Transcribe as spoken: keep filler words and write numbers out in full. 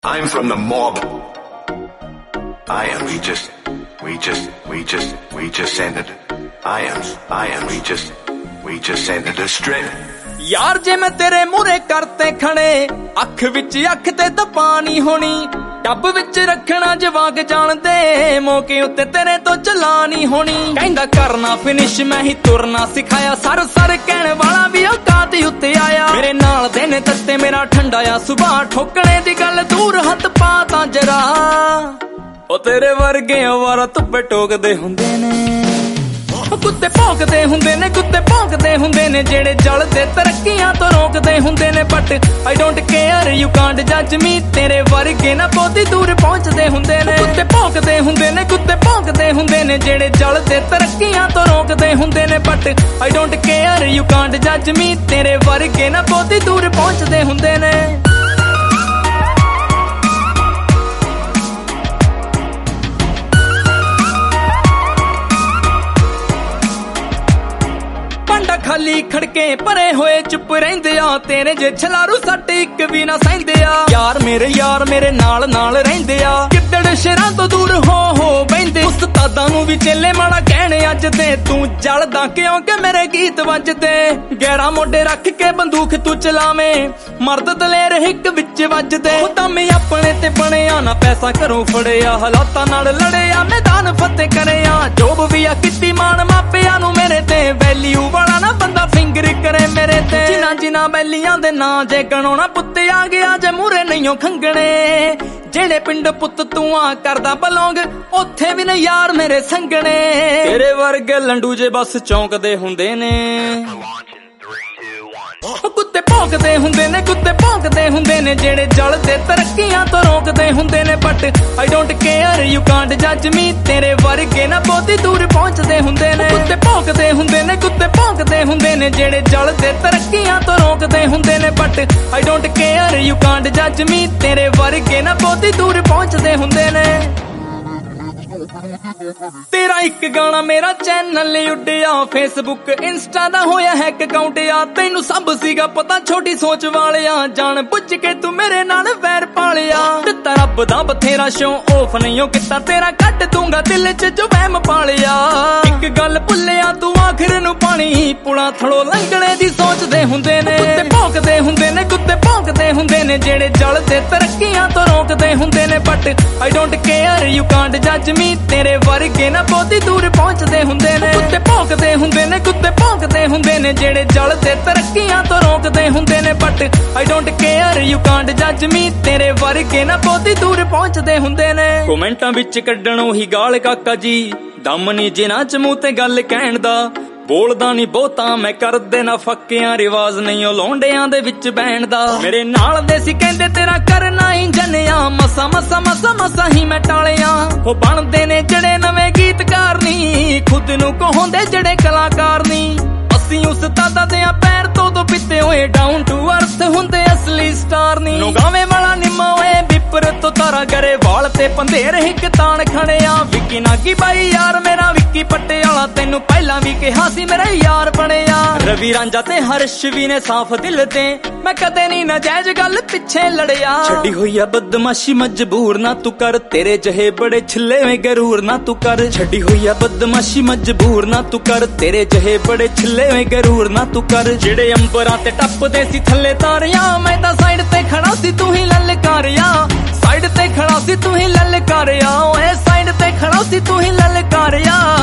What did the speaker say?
I'm from the mob. I am. We just, we just, we just, we just ended. I am. I am. We just, we just ended a strip. यार जे मैं तेरे मुरे करते खड़े अख विच अख ते तपानी होनी टब विच रखना जवाक जान दे मौके उत्ते तेरे तो चलानी होनी कहंदा करना फिनिश मैं ही तुरना सिखाया सर सर कहने वाला भी औकात ही उत्ते आया मेरे नाल देने तत्ते मेरा ठंडा या सुबह ठोकने दी गल दूर हथ पा तां जरा ओ तेरे वर्गे आवारा धुप्पे टोकदे हुंदे ने कुत्ते भौंकदे हुंदे ने कुत्ते भौंकदे हुंदे ने जेड़े जलदे तरक्कियां तो रोकदे हुंदे ने but I don't care you can't जज मी तेरे वर्गे ना बहुती दूर पहुंचदे हुंदे ने कुत्ते भौंकदे हुंदे ने कुत्ते भौंकदे हुंदे ने जेड़े जलदे तरक्कियां तो रोकदे हुंदे ने but I don't care you can't जज मी तेरे वर्गे ना बहुती दूर पहुंचदे हुंदे ने खाली खड़के परे होए चुप रहिंदे आ तेरे जे छलारू सट इक भी ना सहिंदे आ यार मेरे यार मेरे नाल नाल रहिंदे आ किद्दड़ शहरां तो दूर हो हो बहिंदे उस्तादां नूं भी चेले माड़ा कहणे अज ते तू जलदा क्योंकि मेरे गीत वजदे गैरा मोढे रख के बंदूक तू चलावें मर्द दलेर हिक विच वजदे दम अपने ते बणिया ना पैसा घरों फड़िया हालातां नाल लड़िया मैदान फतेह करिया जोब भी आ कित्ती मान मापिया नूं मेरे ते वैल्यू वाला ना बंदा फिंगर करे मेरे ते जिना जिना बैलियां दे ना जे गणोना पुत्ते आ गया जे मूरे नहीं खंगणे जेड़े पिंड पुत तू आ करदा बलोंग ओथे भी नहीं यार मेरे संगणे तेरे वर्गे लंडू जे बस चौंकदे हुंदे ने कुत्ते भौंकदे हुंदे ने कुत्ते भौंकदे हुंदे ने जेड़े जलदे तरक्कियां तो रोकदे हुंदे ने but I don't care you can't जज मी तेरे वर्गे ना बहुती दूर पहुंचदे हुंदे ने कुत्ते भौंकदे हुंदे ने कुत्ते भौंकदे हुंदे ने जेड़े जलदे तरक्कियां तो रोकदे हुंदे ने but I don't care you can't जज मी तेरे वर्गे ना बहुती दूर पहुंचदे हुंदे ने तेरा एक गाना मेरा चैनल उड्डिया फेसबुक इंस्टा दा होया हैक अकाउंट आ तैनू सब सीगा पता छोटी सोच वालिया जान बुझ के तू मेरे नाल वैर पालिया दिता रब दा बथेरा शो ऑफ नहीं किता तेरा कट दूंगा दिल च जो वहम पालिया एक गल भुलिया तू आखिर नू पानी पुला थड़ो लंघणे दी सोचदे हुंदे ने कुत्ते भौंकदे हुंदे ने कुत्ते भौंकदे हुंदे ने जेड़े जलदे तरक्कियां तो रोकदे हुंदे ने but I don't care you can't जज मी तेरे वर्गे ना बहुती दूर पहुंचदे हुंदे ने कुत्ते भौंकदे हुंदे ने कुत्ते भौंकदे हुंदे ने जेड़े जलदे तरक्कियां तो रोकदे हुंदे ने but I don't care you can't जज मी तेरे वर्गे ना बहुती दूर पहुंचदे हुंदे ने कमेंटां विच कड्डण ओही गाल काका जी दम नी जिन्हां च मूंह ते गल कहण दा बोलदा नी बहुता मैं कर देना फक्कियां रिवाज नहीं ओ लौंडियां दे विच बैण दा मेरे नाल दे सी कहंदे तेरा करना ही जनिया मसा मसा मसा मसा ही मैं टालिया ओ बनदे ने जड़े नवे गीतकार नी खुद नू कहोंदे जड़े कलाकार नी ਅਸੀਂ ਉਸਤਾਦਾਂ ਦੇ ਪੈਰ ਤੋਂ ਤੋਂ ਪਿੱਤੇ ਹੋਏ ਡਾਊਨ ਟੂ ਅਰਥ ਹੁੰਦੇ ਅਸਲੀ ਸਟਾਰ ਨੀ ਨੋਗਾਵੇਂ ਵਾਲਾ ਨਿੰਮਾ ਹੋਏ ਬਿਪਰ ਤੋਂ ਤਾਰਾ ਗਰੇ ਵਾਲ ਤੇ ਪੰਧੇਰ ਹਿੱਕ ਤਾਣ ਖੜਿਆ ਵਿੱਕੀ ਨਾਗੀ ਬਾਈ ਯਾਰ ਮੇਰਾ ਵਿੱਕੀ ਪਟਿਆਲਾ ਤੈਨੂੰ ਪਹਿਲਾਂ ਵੀ ਕਿਹਾ ਸੀ ਮੇਰਾ ਯਾਰ ਬਣਿਆ ਰਵੀ ਰਾਂਝਾ ਤੇ ਹਰਸ਼ ਵੀ ਨੇ ਸਾਫ਼ ਦਿਲ ਤੇ ਮੈਂ ਕਦੇ ਨਹੀਂ ਨਾਜਾਇਜ਼ ਗੱਲ ਪਿੱਛੇ ਲੜਿਆ ਛੱਡੀ ਹੋਈ ਆ ਬਦਮਾਸ਼ੀ ਮਜਬੂਰ ਨਾ ਤੂੰ ਕਰ ਤੇਰੇ ਜਹੇ ਬੜੇ ਛਿੱਲੇ ਵੇ ਗਰੂਰ ਨਾ ਤੂੰ ਕਰ ਛੱਡੀ ਹੋਈ ਆ ਬਦਮਾਸ਼ੀ ਮਜਬੂਰ ਨਾ ਤੂੰ ਕਰ ਤੇਰੇ ਜਹੇ ਬੜੇ ਛਿੱਲੇ गरूर ना तू कर जेड़े अंबरां ते टपदे सी थल्ले तारियां मैं तां साइड ते खड़ा सी तू ही ललकारिया साइड ते खड़ा सी तू ही ललकारिया ओए साइड ते खड़ा सी तू ही ललकारिया